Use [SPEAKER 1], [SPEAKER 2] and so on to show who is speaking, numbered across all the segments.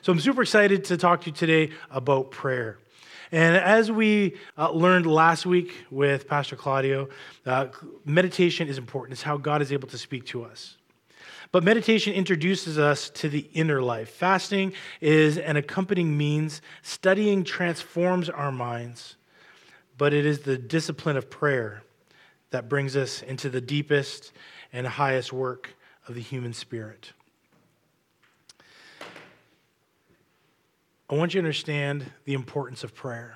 [SPEAKER 1] So I'm super excited to talk to you today about prayer. And as we learned last week with Pastor Claudio, meditation is important. It's how God is able to speak to us. But meditation introduces us to the inner life. Fasting is an accompanying means. Studying transforms our minds. But it is the discipline of prayer that brings us into the deepest and highest work of the human spirit. I want you to understand the importance of prayer.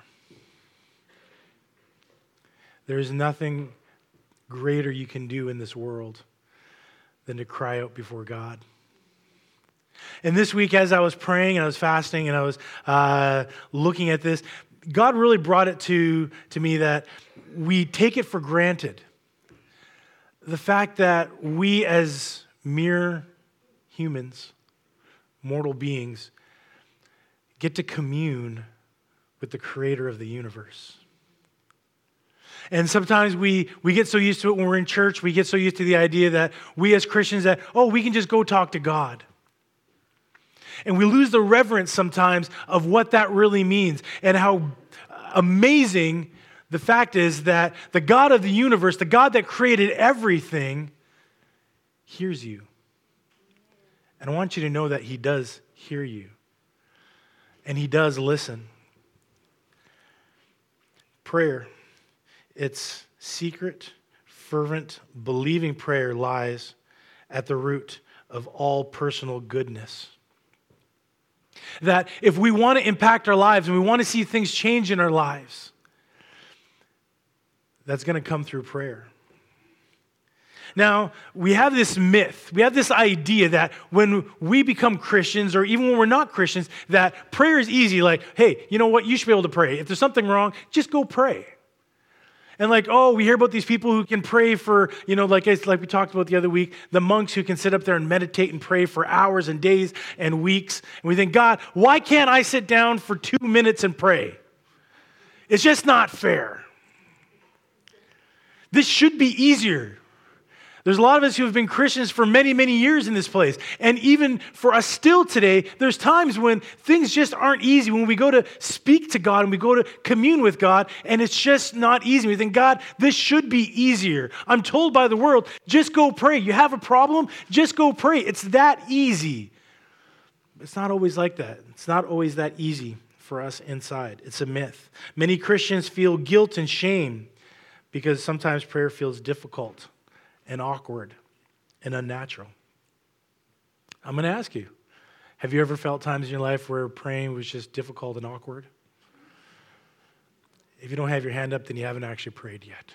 [SPEAKER 1] There is nothing greater you can do in this world than to cry out before God. And this week, as I was praying and I was fasting and I was looking at this, God really brought it to me that we take it for granted. The fact that we as mere humans, mortal beings, get to commune with the creator of the universe. And sometimes we get so used to it when we're in church, we get so used to the idea that we as Christians that, we can just go talk to God. And we lose the reverence sometimes of what that really means and how amazing the fact is that the God of the universe, the God that created everything, hears you. And I want you to know that He does hear you. And He does listen. Prayer, its secret, fervent, believing prayer lies at the root of all personal goodness. That if we want to impact our lives and we want to see things change in our lives, that's going to come through prayer. Now, we have this myth, we have this idea that when we become Christians, or even when we're not Christians, that prayer is easy. Like, hey, you know what? You should be able to pray. If there's something wrong, just go pray. And we hear about these people who can pray for, like we talked about the other week, the monks who can sit up there and meditate and pray for hours and days and weeks. And we think, God, why can't I sit down for 2 minutes and pray? It's just not fair. This should be easier. There's a lot of us who have been Christians for many, many years in this place. And even for us still today, there's times when things just aren't easy. When we go to speak to God and we go to commune with God, and it's just not easy. We think, God, this should be easier. I'm told by the world, just go pray. You have a problem? Just go pray. It's that easy. It's not always like that. It's not always that easy for us inside. It's a myth. Many Christians feel guilt and shame because sometimes prayer feels difficult and awkward and unnatural. I'm going to ask you, have you ever felt times in your life where praying was just difficult and awkward? If you don't have your hand up, then you haven't actually prayed yet.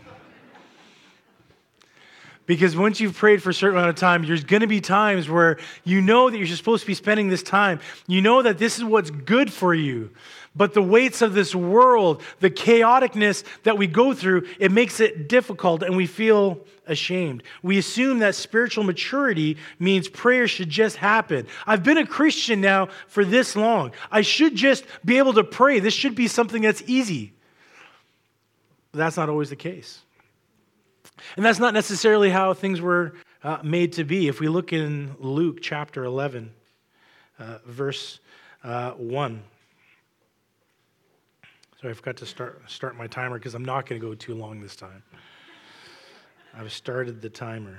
[SPEAKER 1] Because once you've prayed for a certain amount of time, there's going to be times where you know that you're supposed to be spending this time. You know that this is what's good for you. But the weights of this world, the chaoticness that we go through, it makes it difficult and we feel ashamed. We assume that spiritual maturity means prayer should just happen. I've been a Christian now for this long. I should just be able to pray. This should be something that's easy. But that's not always the case. And that's not necessarily how things were made to be. If we look in Luke chapter 11, verse 1. So I forgot to start my timer because I'm not going to go too long this time. I've started the timer.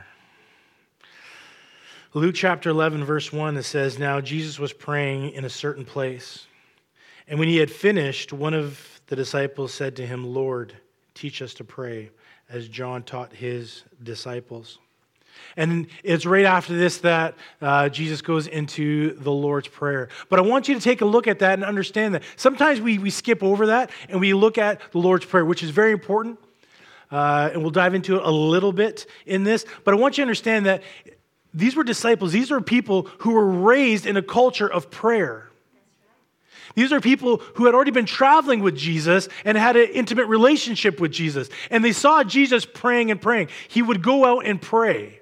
[SPEAKER 1] Luke chapter 11, verse 1, it says, "Now Jesus was praying in a certain place. And when he had finished, one of the disciples said to him, 'Lord, teach us to pray, as John taught his disciples.'" And it's right after this that Jesus goes into the Lord's Prayer. But I want you to take a look at that and understand that. Sometimes we skip over that and we look at the Lord's Prayer, which is very important. And we'll dive into it a little bit in this. But I want you to understand that these were disciples. These are people who were raised in a culture of prayer. These are people who had already been traveling with Jesus and had an intimate relationship with Jesus. And they saw Jesus praying and praying. He would go out and pray.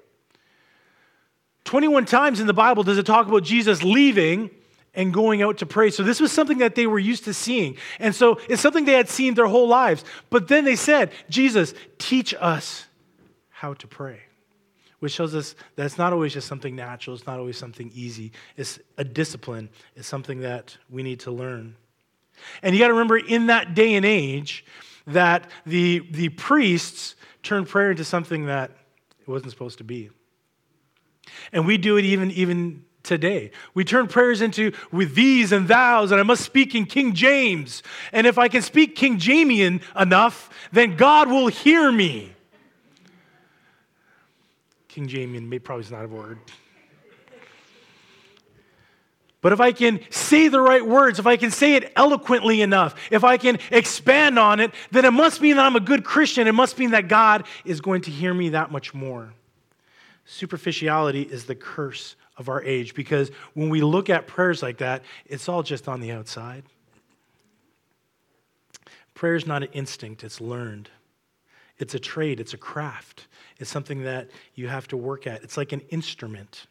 [SPEAKER 1] 21 times in the Bible does it talk about Jesus leaving and going out to pray. So this was something that they were used to seeing. And so it's something they had seen their whole lives. But then they said, Jesus, teach us how to pray. which shows us that it's not always just something natural. It's not always something easy. It's a discipline. It's something that we need to learn. And you got to remember, in that day and age, that the priests turned prayer into something that it wasn't supposed to be. And we do it even today. We turn prayers into with these and thous, and I must speak in King James. And if I can speak King Jamian enough, then God will hear me. King Jamian probably is not a word. But if I can say the right words, if I can say it eloquently enough, if I can expand on it, then it must mean that I'm a good Christian. It must mean that God is going to hear me that much more. Superficiality is the curse of our age, because when we look at prayers like that, it's all just on the outside. Prayer is not an instinct, it's learned. It's a trade, it's a craft. It's something that you have to work at. It's like an instrument.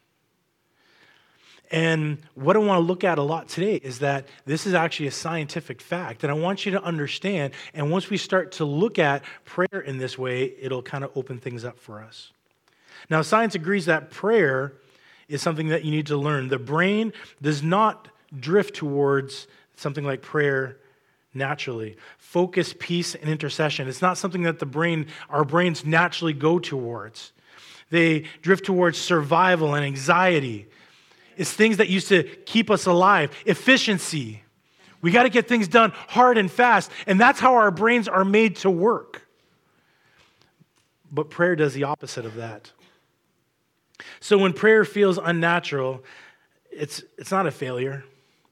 [SPEAKER 1] And what I want to look at a lot today is that this is actually a scientific fact. And I want you to understand, and once we start to look at prayer in this way, it'll kind of open things up for us. Now, science agrees that prayer is something that you need to learn. The brain does not drift towards something like prayer naturally. Focus, peace, and intercession. It's not something that our brains naturally go towards. They drift towards survival and anxiety. It's things that used to keep us alive. Efficiency. We got to get things done hard and fast, and that's how our brains are made to work. But prayer does the opposite of that. So when prayer feels unnatural, it's not a failure.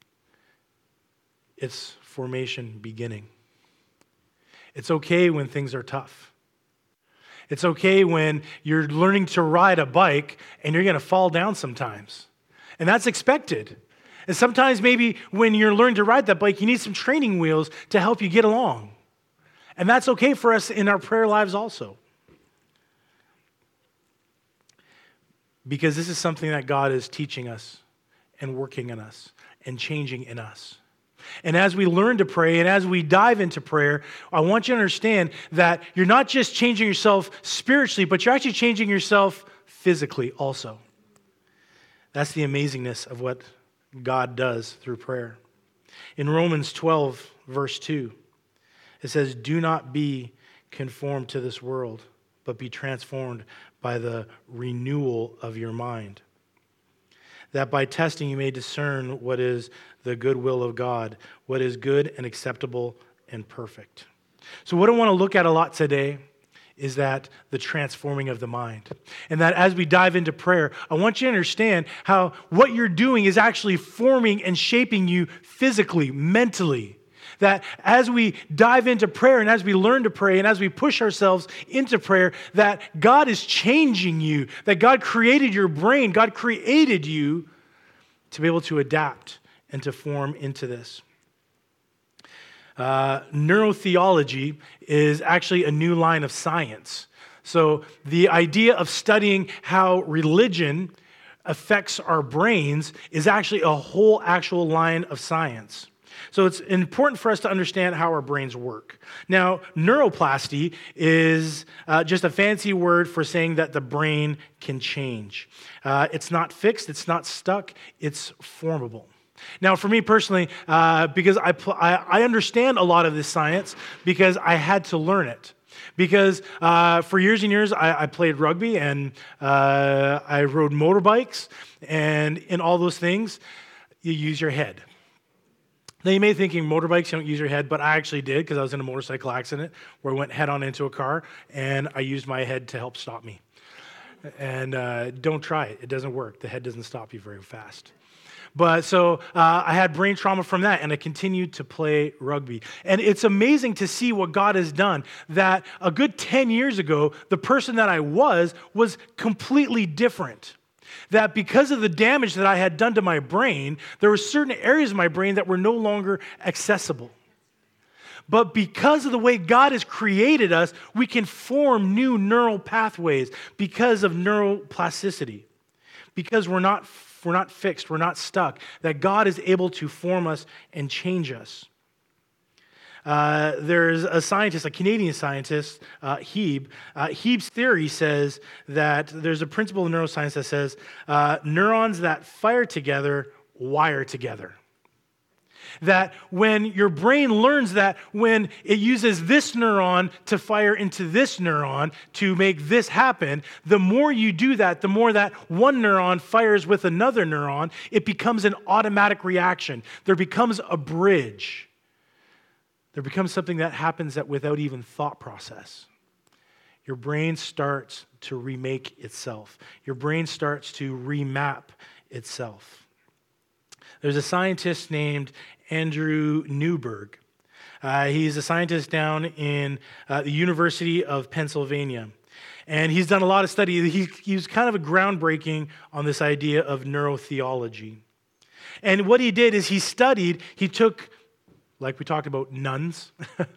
[SPEAKER 1] It's formation beginning. It's okay when things are tough. It's okay when you're learning to ride a bike and you're going to fall down sometimes. And that's expected. And sometimes maybe when you're learning to ride that bike, you need some training wheels to help you get along. And that's okay for us in our prayer lives also. Because this is something that God is teaching us and working in us and changing in us. And as we learn to pray and as we dive into prayer, I want you to understand that you're not just changing yourself spiritually, but you're actually changing yourself physically also. That's the amazingness of what God does through prayer. In Romans 12, verse 2, it says, "Do not be conformed to this world, but be transformed by the renewal of your mind, that by testing you may discern what is the good will of God, what is good and acceptable and perfect." So what I want to look at a lot today is that the transforming of the mind. And that as we dive into prayer, I want you to understand how what you're doing is actually forming and shaping you physically, mentally. That as we dive into prayer and as we learn to pray and as we push ourselves into prayer, that God is changing you, that God created your brain, God created you to be able to adapt and to form into this. Neurotheology is actually a new line of science. So the idea of studying how religion affects our brains is actually a whole actual line of science. So it's important for us to understand how our brains work. Now, neuroplasty is just a fancy word for saying that the brain can change. It's not fixed, it's not stuck, it's formable. Now, for me personally, because I understand a lot of this science because I had to learn it. Because for years and years, I played rugby and I rode motorbikes, and in all those things, you use your head. Now, you may be thinking motorbikes, you don't use your head, but I actually did because I was in a motorcycle accident where I went head on into a car, and I used my head to help stop me. And don't try it. It doesn't work. The head doesn't stop you very fast. But so I had brain trauma from that, and I continued to play rugby. And it's amazing to see what God has done, that a good 10 years ago, the person that I was completely different. That because of the damage that I had done to my brain, there were certain areas of my brain that were no longer accessible. But because of the way God has created us, we can form new neural pathways because of neuroplasticity. Because we're not fixed, we're not stuck, that God is able to form us and change us. there's a scientist, a Canadian scientist, Hebe. Hebe's theory says that there's a principle in neuroscience that says neurons that fire together wire together. That when your brain learns that when it uses this neuron to fire into this neuron to make this happen, the more you do that, the more that one neuron fires with another neuron, it becomes an automatic reaction. There becomes a bridge. There becomes something that happens that without even thought process. Your brain starts to remake itself. Your brain starts to remap itself. There's a scientist named Andrew Newberg. He's a scientist down in the University of Pennsylvania. And he's done a lot of study. He's kind of a groundbreaking on this idea of neurotheology. And what he did is he took, like we talked about, nuns,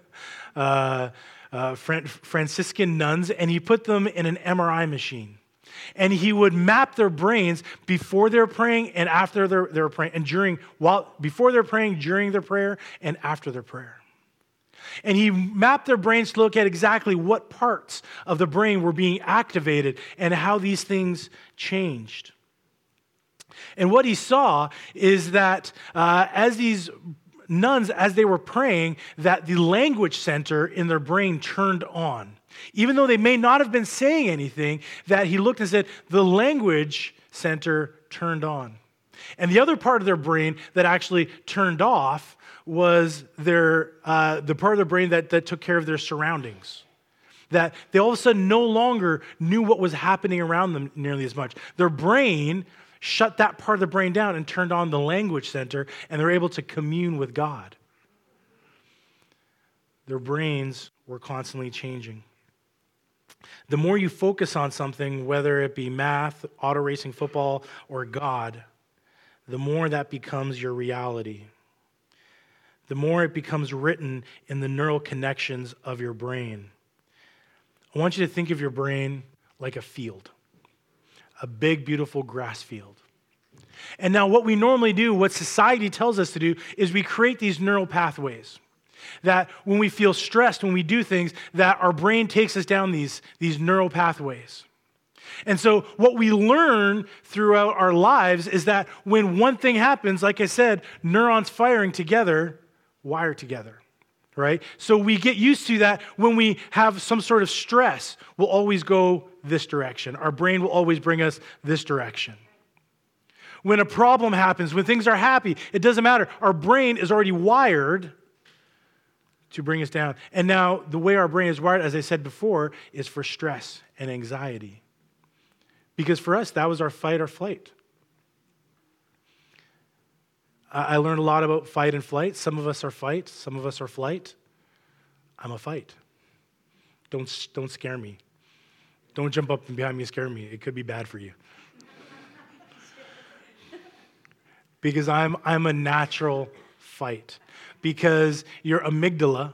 [SPEAKER 1] Franciscan nuns, and he put them in an MRI machine. And he would map their brains before they're praying and after they're praying, and before they're praying, during their prayer, and after their prayer. And he mapped their brains to look at exactly what parts of the brain were being activated and how these things changed. And what he saw is that as these nuns, as they were praying, that the language center in their brain turned on. Even though they may not have been saying anything, that he looked and said, the language center turned on. And the other part of their brain that actually turned off was the part of their brain that took care of their surroundings. That they all of a sudden no longer knew what was happening around them nearly as much. Their brain shut that part of the brain down and turned on the language center, and they're able to commune with God. Their brains were constantly changing. The more you focus on something, whether it be math, auto racing, football, or God, the more that becomes your reality. The more it becomes written in the neural connections of your brain. I want you to think of your brain like a field, a big, beautiful grass field. And now what we normally do, what society tells us to do, is we create these neural pathways. That when we feel stressed, when we do things, that our brain takes us down these neural pathways. And so what we learn throughout our lives is that when one thing happens, like I said, neurons firing together, wire together, right? So we get used to that when we have some sort of stress, we'll always go this direction. Our brain will always bring us this direction. When a problem happens, when things are happy, it doesn't matter. Our brain is already wired to bring us down. And now the way our brain is wired, as I said before, is for stress and anxiety. Because for us, that was our fight or flight. I learned a lot about fight and flight. Some of us are fight, some of us are flight. I'm a fight. Don't scare me. Don't jump up behind me and scare me. It could be bad for you. Because I'm a natural fight. Because your amygdala,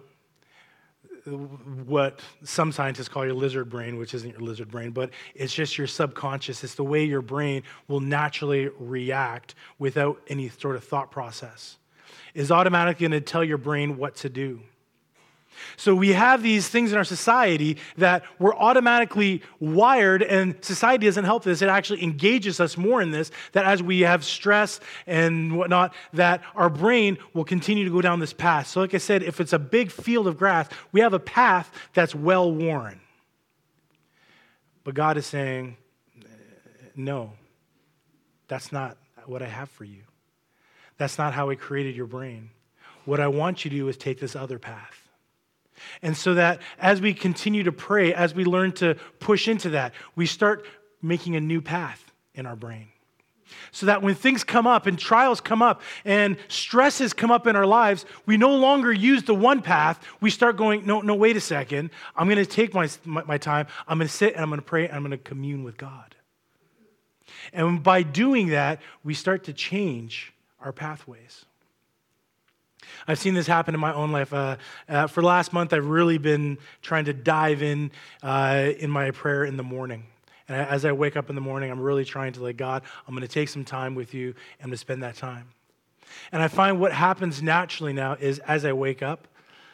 [SPEAKER 1] what some scientists call your lizard brain, which isn't your lizard brain, but it's just your subconscious. It's the way your brain will naturally react without any sort of thought process. Is automatically going to tell your brain what to do. So we have these things in our society that we're automatically wired, and society doesn't help this. It actually engages us more in this, that as we have stress and whatnot, that our brain will continue to go down this path. So like I said, if it's a big field of grass, we have a path that's well-worn. But God is saying, no, that's not what I have for you. That's not how I created your brain. What I want you to do is take this other path. And so that as we continue to pray, as we learn to push into that, we start making a new path in our brain. So that when things come up and trials come up and stresses come up in our lives, we no longer use the one path. We start going, no, wait a second. I'm going to take my time. I'm going to sit and I'm going to pray and I'm going to commune with God. And by doing that, we start to change our pathways. I've seen this happen in my own life. For the last month, I've really been trying to dive in my prayer in the morning. And as I wake up in the morning, I'm really trying to God, I'm going to take some time with you and I'm going to spend that time. And I find what happens naturally now is as I wake up,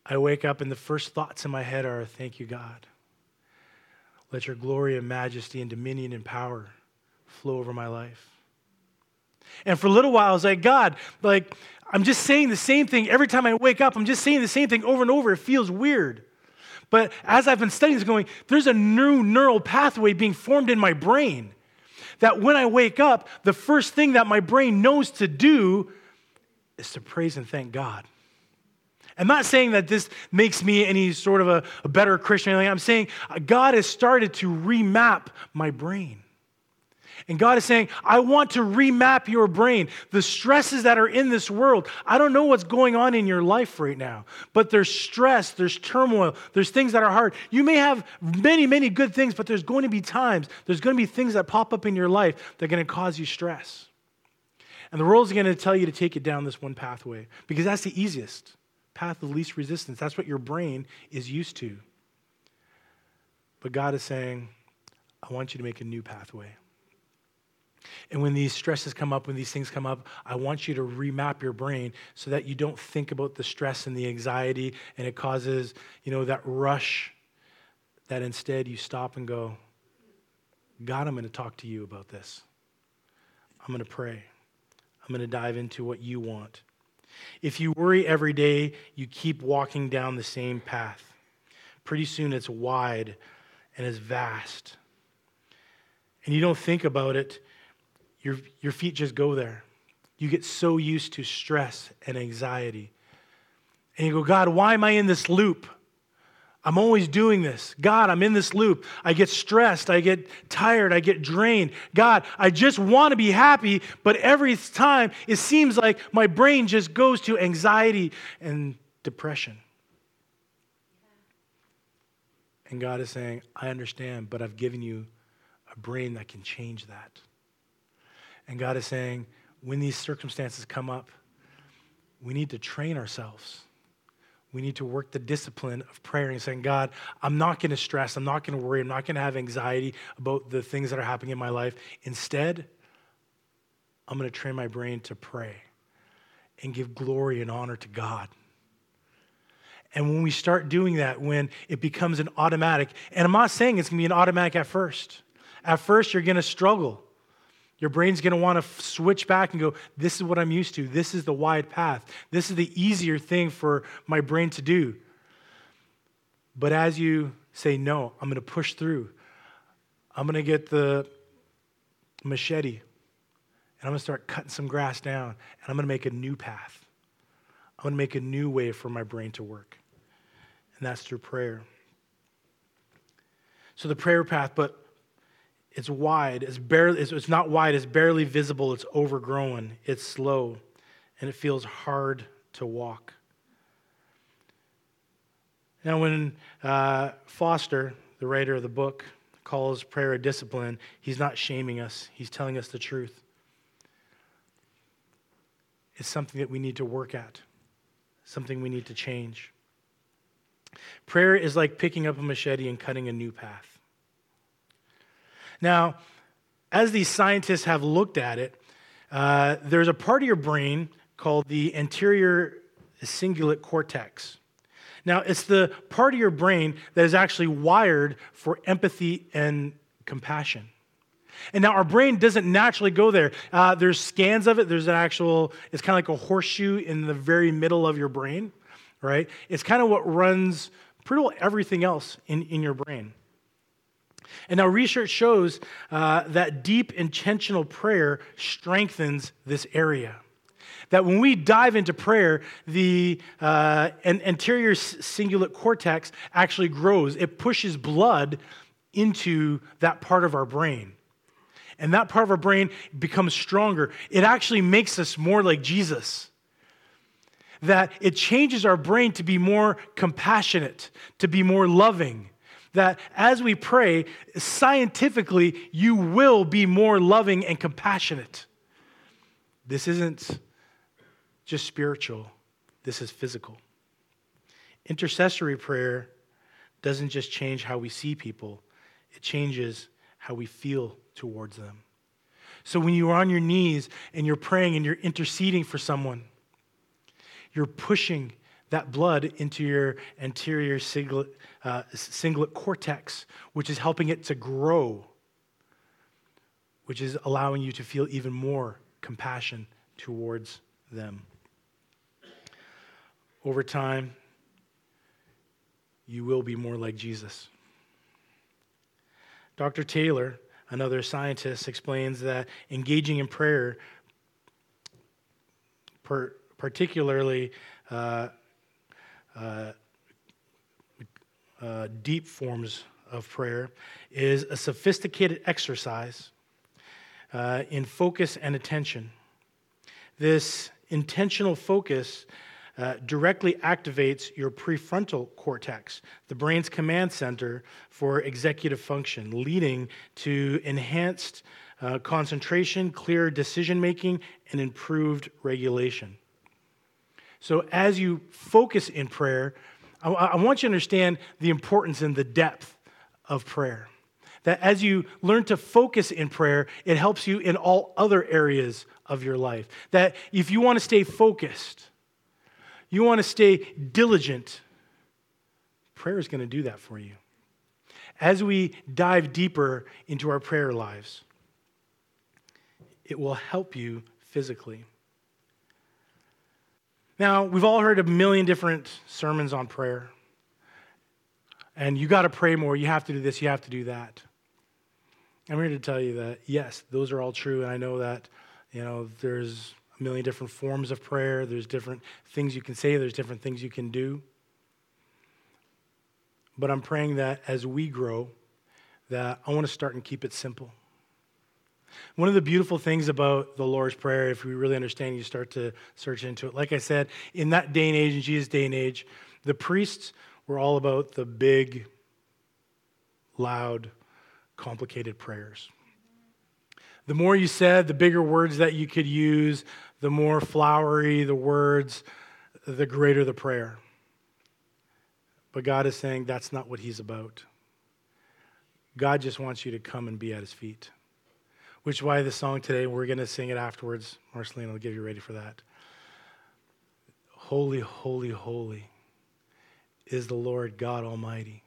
[SPEAKER 1] I wake up and the first thoughts in my head are, thank you, God. Let your glory and majesty and dominion and power flow over my life. And for a little while, I was like, God, like, I'm just saying the same thing every time I wake up. I'm just saying the same thing over and over. It feels weird. But as I've been studying this, going, there's a new neural pathway being formed in my brain that when I wake up, the first thing that my brain knows to do is to praise and thank God. I'm not saying that this makes me any sort of a better Christian or anything. I'm saying God has started to remap my brain. And God is saying, I want to remap your brain. The stresses that are in this world, I don't know what's going on in your life right now, but there's stress, there's turmoil, there's things that are hard. You may have many, many good things, but there's going to be times, there's going to be things that pop up in your life that are going to cause you stress. And the world is going to tell you to take it down this one pathway because that's the easiest path of least resistance. That's what your brain is used to. But God is saying, I want you to make a new pathway. And when these stresses come up, when these things come up, I want you to remap your brain so that you don't think about the stress and the anxiety and it causes, that rush, that instead you stop and go, God, I'm going to talk to you about this. I'm going to pray. I'm going to dive into what you want. If you worry every day, you keep walking down the same path. Pretty soon it's wide and it's vast. And you don't think about it. Your feet just go there. You get so used to stress and anxiety. And you go, God, why am I in this loop? I'm always doing this. God, I'm in this loop. I get stressed. I get tired. I get drained. God, I just want to be happy, but every time it seems like my brain just goes to anxiety and depression. And God is saying, I understand, but I've given you a brain that can change that. And God is saying, when these circumstances come up, we need to train ourselves. We need to work the discipline of prayer and saying, God, I'm not going to stress. I'm not going to worry. I'm not going to have anxiety about the things that are happening in my life. Instead, I'm going to train my brain to pray and give glory and honor to God. And when we start doing that, when it becomes an automatic, and I'm not saying it's going to be an automatic at first. At first, you're going to struggle. Your brain's going to want to switch back and go, this is what I'm used to. This is the wide path. This is the easier thing for my brain to do. But as you say, no, I'm going to push through. I'm going to get the machete and I'm going to start cutting some grass down and I'm going to make a new path. I'm going to make a new way for my brain to work. And that's through prayer. So the prayer path, but it's wide. It's not wide. It's barely visible. It's overgrown. It's slow. And it feels hard to walk. Now, when Foster, the writer of the book, calls prayer a discipline, he's not shaming us. He's telling us the truth. It's something that we need to work at. Something we need to change. Prayer is like picking up a machete and cutting a new path. Now, as these scientists have looked at it, there's a part of your brain called the anterior cingulate cortex. Now, it's the part of your brain that is actually wired for empathy and compassion. And now our brain doesn't naturally go there. There's scans of it. There's it's kind of like a horseshoe in the very middle of your brain, right? It's kind of what runs pretty well everything else in your brain. And now research shows that deep intentional prayer strengthens this area. That when we dive into prayer, the anterior cingulate cortex actually grows. It pushes blood into that part of our brain. And that part of our brain becomes stronger. It actually makes us more like Jesus. That it changes our brain to be more compassionate, to be more loving. That as we pray, scientifically, you will be more loving and compassionate. This isn't just spiritual. This is physical. Intercessory prayer doesn't just change how we see people. It changes how we feel towards them. So when you are on your knees and you're praying and you're interceding for someone, you're pushing that blood into your anterior cingulate cortex, which is helping it to grow, which is allowing you to feel even more compassion towards them. Over time, you will be more like Jesus. Dr. Taylor, another scientist, explains that engaging in prayer, particularly deep forms of prayer, is a sophisticated exercise in focus and attention. This intentional focus directly activates your prefrontal cortex, the brain's command center for executive function, leading to enhanced concentration, clear decision-making, and improved regulation. So as you focus in prayer, I want you to understand the importance and the depth of prayer. That as you learn to focus in prayer, it helps you in all other areas of your life. That if you want to stay focused, you want to stay diligent, prayer is going to do that for you. As we dive deeper into our prayer lives, it will help you physically. Now, we've all heard a million different sermons on prayer. And you got to pray more, you have to do this, you have to do that. I'm here to tell you that, yes, those are all true, and I know that, there's a million different forms of prayer. There's different things you can say. There's different things you can do. But I'm praying that as we grow, that I want to start and keep it simple. One of the beautiful things about the Lord's Prayer, if we really understand, you start to search into it. Like I said, in that day and age, in Jesus' day and age, the priests were all about the big, loud, complicated prayers. The more you said, the bigger words that you could use, the more flowery the words, the greater the prayer. But God is saying that's not what he's about. God just wants you to come and be at his feet. Which is why the song today, we're going to sing it afterwards. Marceline will get you ready for that. Holy, holy, holy is the Lord God Almighty.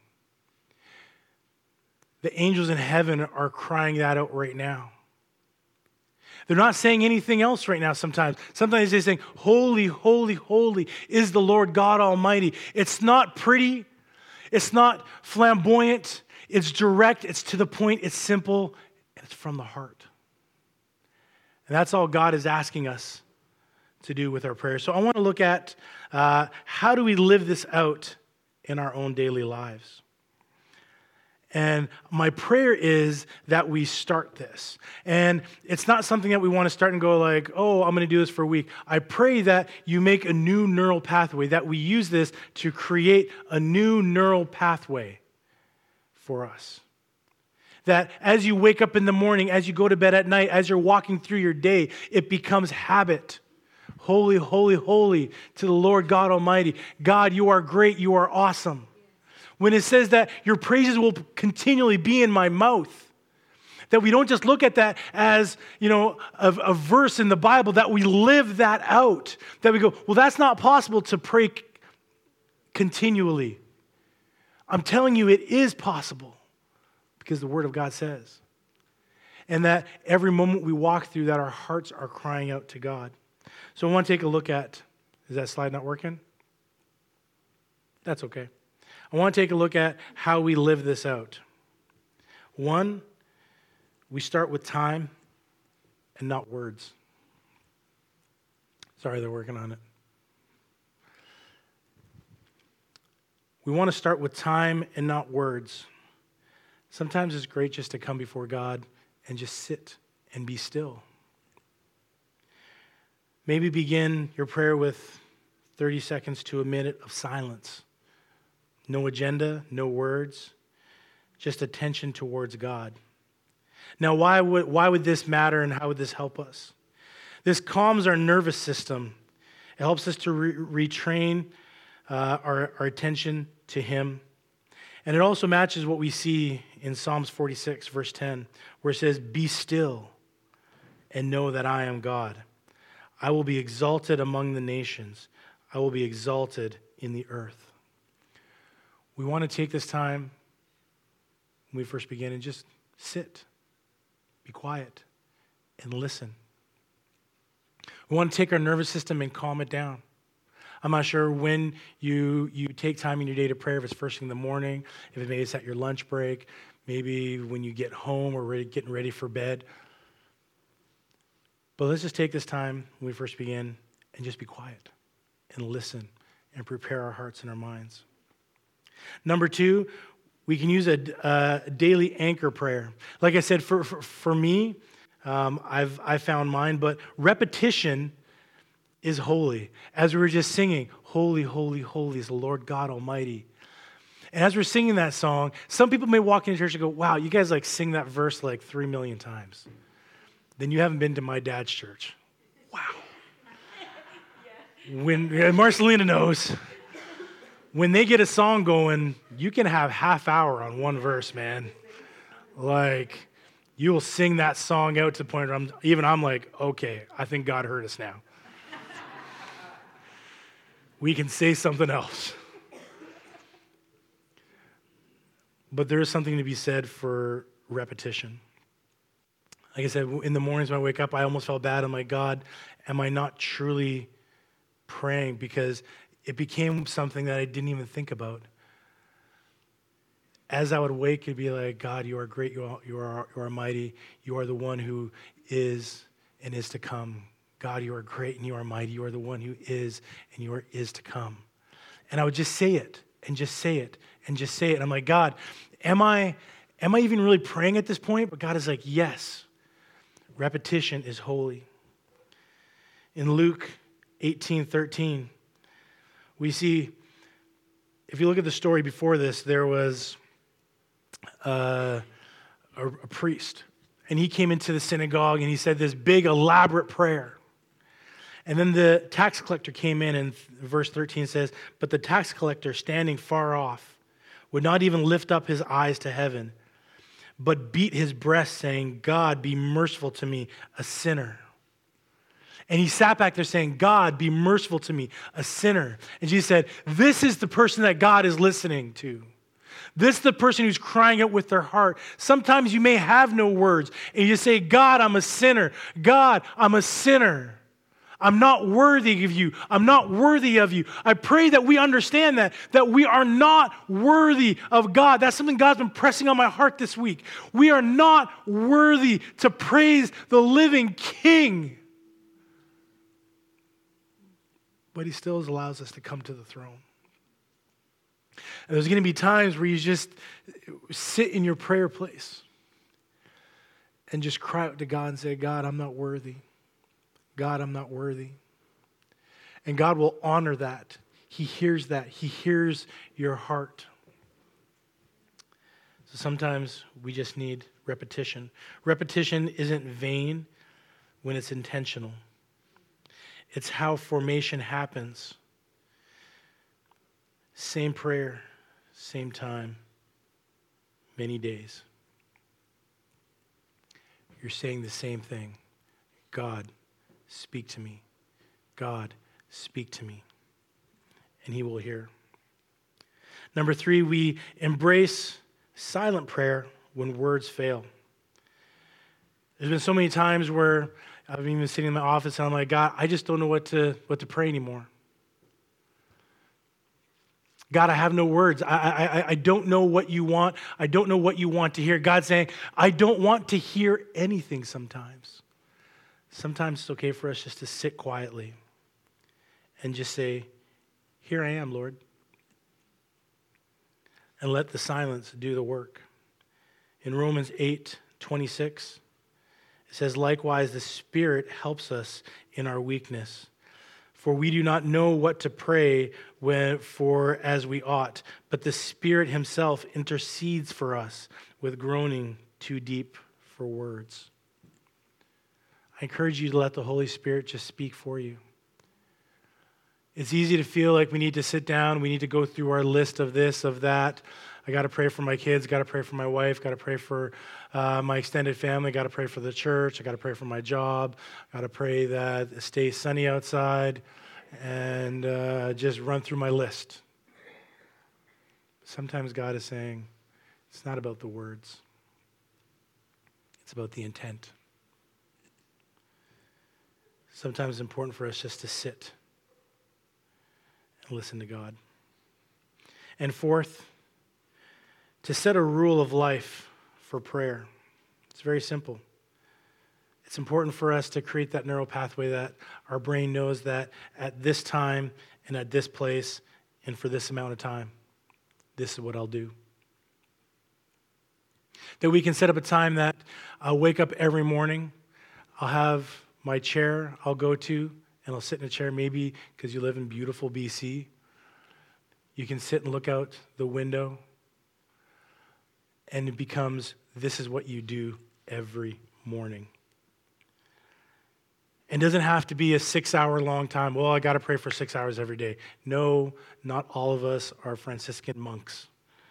[SPEAKER 1] The angels in heaven are crying that out right now. They're not saying anything else right now sometimes. Sometimes they're saying, holy, holy, holy is the Lord God Almighty. It's not pretty. It's not flamboyant. It's direct. It's to the point. It's simple. And it's from the heart. And that's all God is asking us to do with our prayers. So I want to look at how do we live this out in our own daily lives. And my prayer is that we start this. And it's not something that we want to start and go like, oh, I'm going to do this for a week. I pray that you make a new neural pathway, that we use this to create a new neural pathway for us. That as you wake up in the morning, as you go to bed at night, as you're walking through your day, it becomes habit. Holy, holy, holy to the Lord God Almighty. God, you are great. You are awesome. When it says that your praises will continually be in my mouth, that we don't just look at that as, a verse in the Bible, that we live that out. That we go, well, that's not possible to pray continually. I'm telling you, it is possible because the Word of God says. And that every moment we walk through that, our hearts are crying out to God. So I want to take a look at, is that slide not working? That's okay. I want to take a look at how we live this out. One, we start with time and not words. Sorry, they're working on it. We want to start with time and not words. Sometimes it's great just to come before God and just sit and be still. Maybe begin your prayer with 30 seconds to a minute of silence. No agenda, no words, just attention towards God. Now, why would this matter and how would this help us? This calms our nervous system. It helps us to retrain our attention to Him. And it also matches what we see in Psalms 46, verse 10, where it says, "Be still and know that I am God. I will be exalted among the nations. I will be exalted in the earth. We want to take this time when we first begin and just sit, be quiet, and listen. We want to take our nervous system and calm it down. I'm not sure when you take time in your day to pray, if it's first thing in the morning, if maybe it's at your lunch break, maybe when you get home or getting ready for bed. But let's just take this time when we first begin and just be quiet and listen and prepare our hearts and our minds. Number 2, we can use a daily anchor prayer. Like I said, for me, I've found mine, but repetition is holy. As we were just singing, holy, holy, holy is the Lord God Almighty. And as we're singing that song, some people may walk into church and go, wow, you guys like sing that verse like 3 million times. Then you haven't been to my dad's church. Wow. When Marcelina knows, when they get a song going, you can have half hour on one verse, man. Like, you will sing that song out to the point where I'm like, okay, I think God heard us now. We can say something else. But there is something to be said for repetition. Like I said, in the mornings when I wake up, I almost felt bad. I'm like, God, am I not truly praying? Because it became something that I didn't even think about. As I would wake, it'd be like, God, you are great, you are mighty. You are the one who is and is to come. God, you are great and you are mighty. You are the one who is and you is to come. And I would just say it and just say it and just say it. And I'm like, God, am I even really praying at this point? But God is like, yes. Repetition is holy. In Luke 18:13, we see, if you look at the story before this, there was a priest. And he came into the synagogue and he said this big, elaborate prayer. And then the tax collector came in, and verse 13 says, but the tax collector, standing far off, would not even lift up his eyes to heaven, but beat his breast, saying, God, be merciful to me, a sinner. And he sat back there saying, God, be merciful to me, a sinner. And Jesus said, this is the person that God is listening to. This is the person who's crying out with their heart. Sometimes you may have no words, and you just say, God, I'm a sinner. God, I'm a sinner. I'm not worthy of you. I'm not worthy of you. I pray that we understand that we are not worthy of God. That's something God's been pressing on my heart this week. We are not worthy to praise the living King. But he still allows us to come to the throne. And there's going to be times where you just sit in your prayer place and just cry out to God and say, God, I'm not worthy. God, I'm not worthy. And God will honor that. He hears that. He hears your heart. So sometimes we just need repetition. Repetition isn't vain when it's intentional. It's how formation happens. Same prayer, same time, many days. You're saying the same thing. God, speak to me. God, speak to me. And he will hear. Number 3, we embrace silent prayer when words fail. There's been so many times where I've even been sitting in my office and I'm like, God, I just don't know what to pray anymore. God, I have no words. I don't know what you want. I don't know what you want to hear. God's saying, I don't want to hear anything sometimes. Sometimes it's okay for us just to sit quietly and just say, here I am, Lord. And let the silence do the work. In Romans 8:26, it says, likewise, the Spirit helps us in our weakness. For we do not know what to pray for as we ought, but the Spirit himself intercedes for us with groaning too deep for words. I encourage you to let the Holy Spirit just speak for you. It's easy to feel like we need to sit down, we need to go through our list of this, of that. I got to pray for my kids, got to pray for my wife, got to pray for my extended family, got to pray for the church, I got to pray for my job, got to pray that it stays sunny outside. and just run through my list. Sometimes God is saying, it's not about the words. It's about the intent. Sometimes it's important for us just to sit and listen to God. And fourth, to set a rule of life for prayer. It's very simple. It's important for us to create that neural pathway that our brain knows that at this time and at this place and for this amount of time, this is what I'll do. That we can set up a time that I'll wake up every morning, I'll have my chair I'll go to, and I'll sit in a chair, maybe because you live in beautiful BC. You can sit and look out the window, and it becomes, this is what you do every morning. It doesn't have to be a 6-hour long time. Well, I got to pray for 6 hours every day. No, not all of us are Franciscan monks.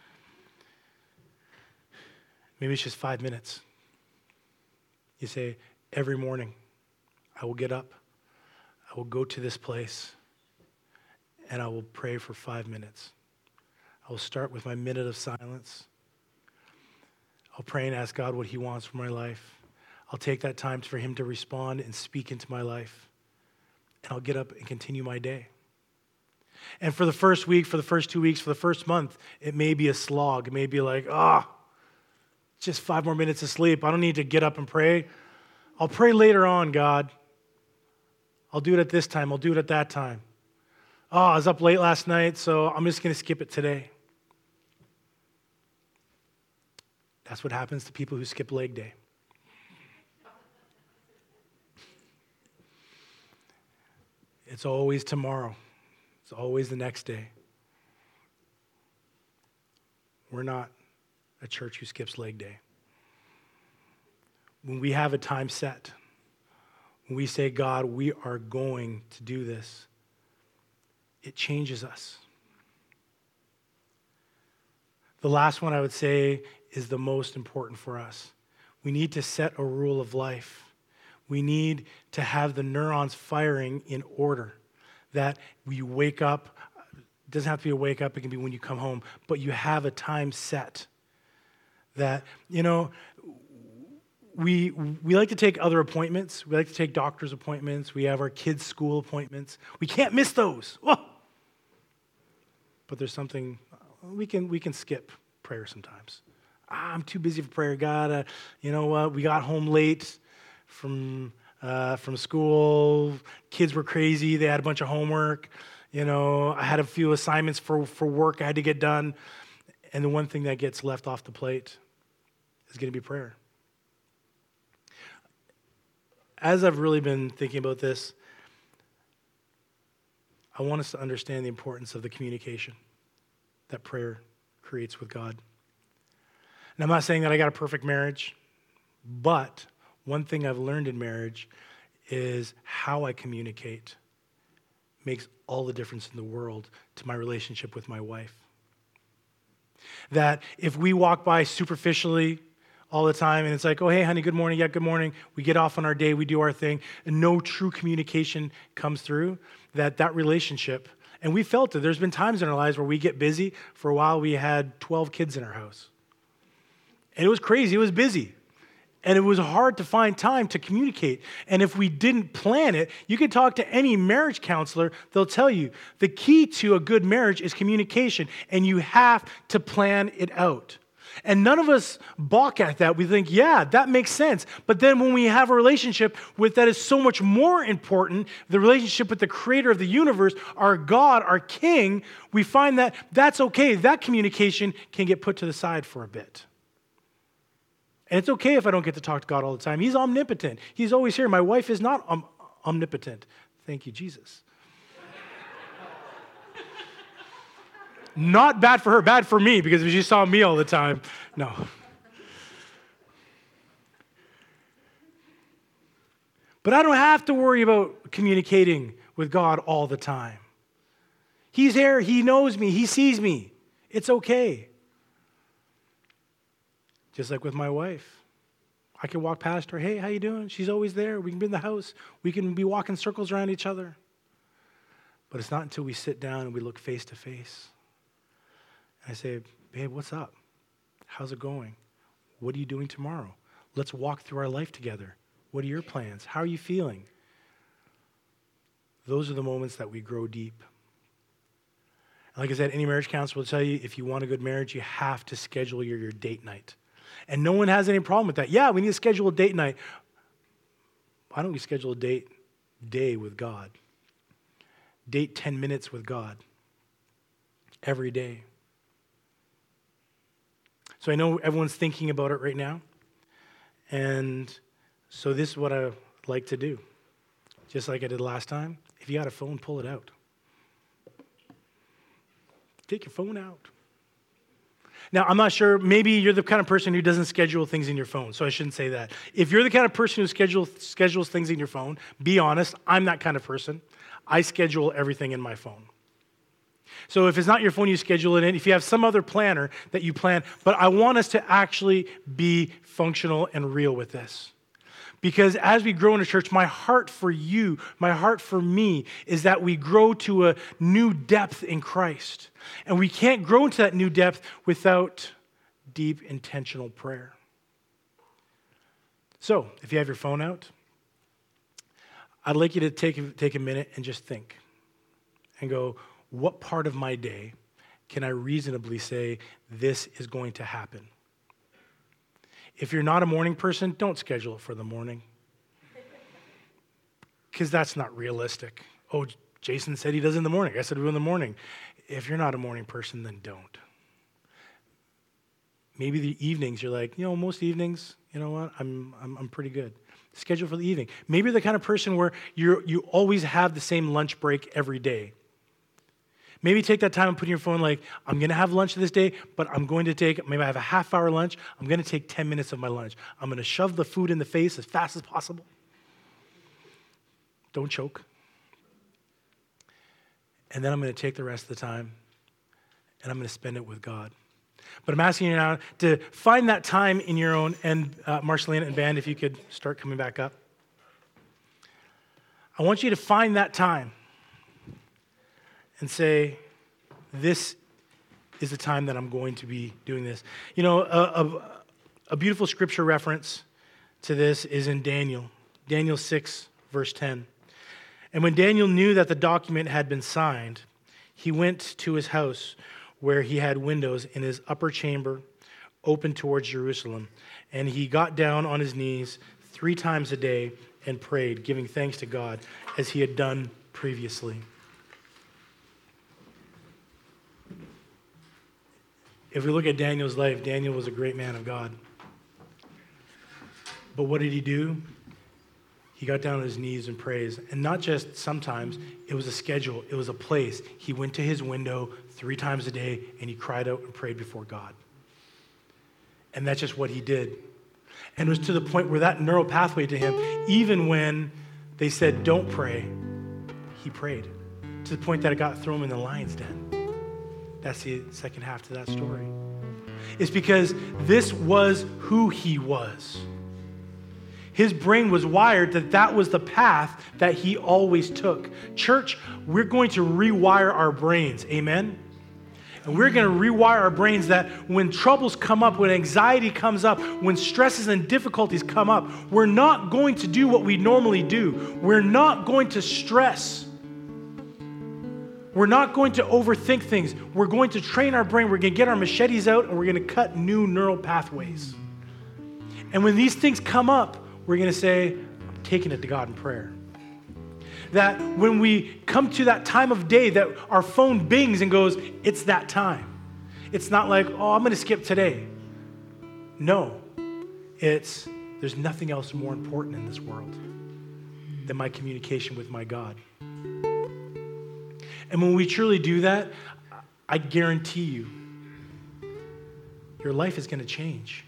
[SPEAKER 1] Maybe it's just 5 minutes. You say, every morning, I will get up, I will go to this place, and I will pray for 5 minutes. I will start with my minute of silence. I'll pray and ask God what he wants for my life. I'll take that time for him to respond and speak into my life. And I'll get up and continue my day. And for the first week, for the first 2 weeks, for the first month, it may be a slog. It may be like, just 5 more minutes of sleep. I don't need to get up and pray. I'll pray later on, God. I'll do it at this time. I'll do it at that time. I was up late last night, so I'm just going to skip it today. That's what happens to people who skip leg day. It's always tomorrow. It's always the next day. We're not a church who skips leg day. When we have a time set, when we say, God, we are going to do this, it changes us. The last one I would say is the most important for us. We need to set a rule of life. We need to have the neurons firing in order, that we wake up. It doesn't have to be a wake up, it can be when you come home, but you have a time set that, we like to take other appointments. We like to take doctor's appointments. We have our kids' school appointments. We can't miss those. Whoa. But there's something, we can skip prayer sometimes. I'm too busy for prayer. God, you know what? We got home late from school. Kids were crazy. They had a bunch of homework. I had a few assignments for work I had to get done. And the one thing that gets left off the plate is going to be prayer. As I've really been thinking about this, I want us to understand the importance of the communication that prayer creates with God. And I'm not saying that I got a perfect marriage, but one thing I've learned in marriage is how I communicate makes all the difference in the world to my relationship with my wife. That if we walk by superficially all the time and it's like, oh, hey, honey, good morning. Yeah, good morning. We get off on our day. We do our thing. And no true communication comes through, that relationship. And we felt it. There's been times in our lives where we get busy. For a while, we had 12 kids in our house. And it was crazy. It was busy. And it was hard to find time to communicate. And if we didn't plan it, you can talk to any marriage counselor. They'll tell you the key to a good marriage is communication. And you have to plan it out. And none of us balk at that. We think, yeah, that makes sense. But then when we have a relationship with that is so much more important, the relationship with the creator of the universe, our God, our King, we find that that's okay. That communication can get put to the side for a bit. And it's okay if I don't get to talk to God all the time. He's omnipotent. He's always here. My wife is not omnipotent. Thank you, Jesus. Not bad for her, bad for me, because she saw me all the time. No. But I don't have to worry about communicating with God all the time. He's here. He knows me. He sees me. It's okay. Just like with my wife. I can walk past her. Hey, how you doing? She's always there. We can be in the house. We can be walking circles around each other. But it's not until we sit down and we look face to face. And I say, babe, what's up? How's it going? What are you doing tomorrow? Let's walk through our life together. What are your plans? How are you feeling? Those are the moments that we grow deep. And like I said, any marriage counselor will tell you, if you want a good marriage, you have to schedule your date night. And no one has any problem with that. Yeah, we need to schedule a date night. Why don't we schedule a day with God? Date 10 minutes with God every day. So I know everyone's thinking about it right now. And so this is what I like to do. Just like I did last time. If you got a phone, pull it out. Take your phone out. Now, I'm not sure, maybe you're the kind of person who doesn't schedule things in your phone, so I shouldn't say that. If you're the kind of person who schedules things in your phone, be honest, I'm that kind of person. I schedule everything in my phone. So if it's not your phone, you schedule it in. If you have some other planner that you plan, but I want us to actually be functional and real with this. Because as we grow in a church, my heart for you, my heart for me, is that we grow to a new depth in Christ. And we can't grow into that new depth without deep, intentional prayer. So, if you have your phone out, I'd like you to take a minute and just think. And go, what part of my day can I reasonably say this is going to happen? If you're not a morning person, don't schedule it for the morning. Because that's not realistic. Oh, Jason said he does it in the morning. I said do it in the morning. If you're not a morning person, then don't. Maybe the evenings, you're like, most evenings, you know what, I'm pretty good. Schedule for the evening. Maybe you're the kind of person where you always have the same lunch break every day. Maybe take that time and put in your phone like, I'm going to have lunch this day, but I'm going to maybe I have a half-hour lunch. I'm going to take 10 minutes of my lunch. I'm going to shove the food in the face as fast as possible. Don't choke. And then I'm going to take the rest of the time, and I'm going to spend it with God. But I'm asking you now to find that time in your own, and Marcelina and band, if you could start coming back up. I want you to find that time and say, this is the time that I'm going to be doing this. A beautiful scripture reference to this is in Daniel 6, verse 10. And when Daniel knew that the document had been signed, he went to his house where he had windows in his upper chamber open towards Jerusalem. And he got down on his knees 3 times a day and prayed, giving thanks to God as he had done previously. If we look at Daniel's life, Daniel was a great man of God. But what did he do? He got down on his knees and prays. And not just sometimes, it was a schedule, it was a place. He went to his window 3 times a day and he cried out and prayed before God. And that's just what he did. And it was to the point where that neural pathway to him, even when they said, don't pray, he prayed. To the point that it got thrown in the lion's den. That's the second half to that story. It's because this was who he was. His brain was wired that was the path that he always took. Church, we're going to rewire our brains. Amen? And we're going to rewire our brains that when troubles come up, when anxiety comes up, when stresses and difficulties come up, we're not going to do what we normally do. We're not going to stress. We're not going to overthink things. We're going to train our brain. We're going to get our machetes out and we're going to cut new neural pathways. And when these things come up, we're going to say, I'm taking it to God in prayer. That when we come to that time of day that our phone bings and goes, it's that time. It's not like, oh, I'm going to skip today. No. There's nothing else more important in this world than my communication with my God. And when we truly do that, I guarantee you, your life is going to change.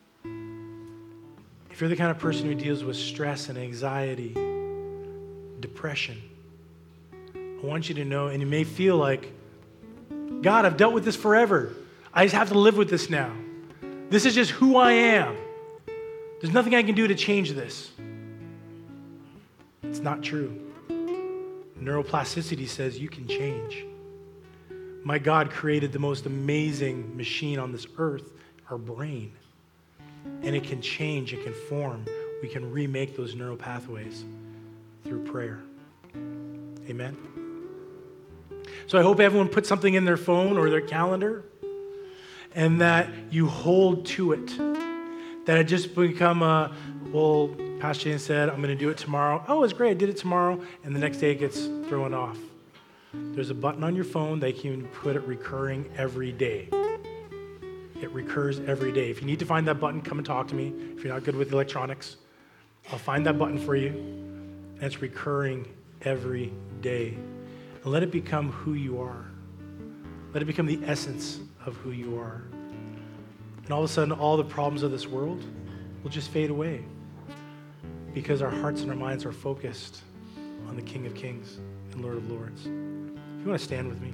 [SPEAKER 1] If you're the kind of person who deals with stress and anxiety, depression, I want you to know, and you may feel like, God, I've dealt with this forever. I just have to live with this now. This is just who I am. There's nothing I can do to change this. It's not true. Neuroplasticity says you can change. My God created the most amazing machine on this earth, our brain. And it can change, it can form. We can remake those neural pathways through prayer. Amen? So I hope everyone put something in their phone or their calendar and that you hold to it. That it just become Pastor James said, I'm going to do it tomorrow. Oh, it's great, I did it tomorrow. And the next day it gets thrown off. There's a button on your phone that you can put it recurring every day. It recurs every day. If you need to find that button, come and talk to me. If you're not good with electronics, I'll find that button for you. And it's recurring every day. And let it become who you are. Let it become the essence of who you are. And all of a sudden, all the problems of this world will just fade away because our hearts and our minds are focused on the King of Kings and Lord of Lords. If you want to stand with me.